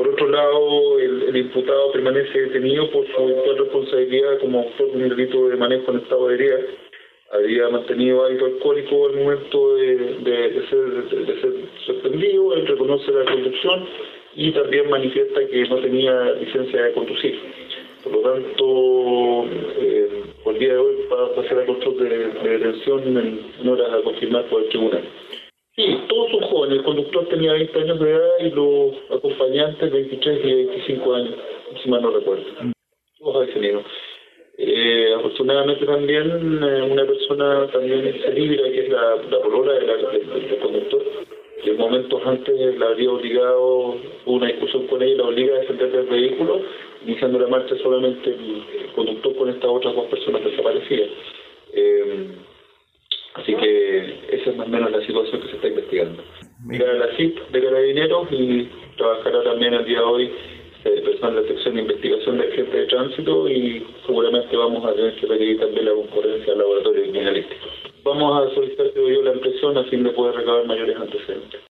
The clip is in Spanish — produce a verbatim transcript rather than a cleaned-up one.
por otro lado, el, el imputado permanece detenido por su eventual responsabilidad como autor de un delito de manejo en estado de ebriedad. Había mantenido hábito alcohólico al momento de, de, de, ser, de, de ser sorprendido. Él reconoce la conducción y también manifiesta que no tenía licencia de conducir. Por lo tanto, eh, por el día de hoy va a pasar a control de, de detención en, en horas a confirmar por el tribunal. Sí, todos son jóvenes. El conductor tenía veinte años de edad y los acompañantes veintitrés y veinticinco años, si mal no recuerdo. Todos detenidos. Eh, afortunadamente también eh, una persona también se libra, que es la, la polola de la, de, de, del conductor, que en momentos antes la habría obligado, hubo una discusión con ella, la obliga a descender del vehículo, iniciando la marcha solamente el, el conductor con estas otras dos personas desaparecidas. Eh, así que esa es más o menos la situación que se está investigando. Mira la C I P de Carabineros y trabajará también el día de hoy eh, personal de sección de investigación de accidentes de tránsito y seguramente vamos a tener que pedir también la concurrencia al laboratorio criminalístico. Vamos a solicitar que yo la impresión a fin de poder recabar mayores antecedentes.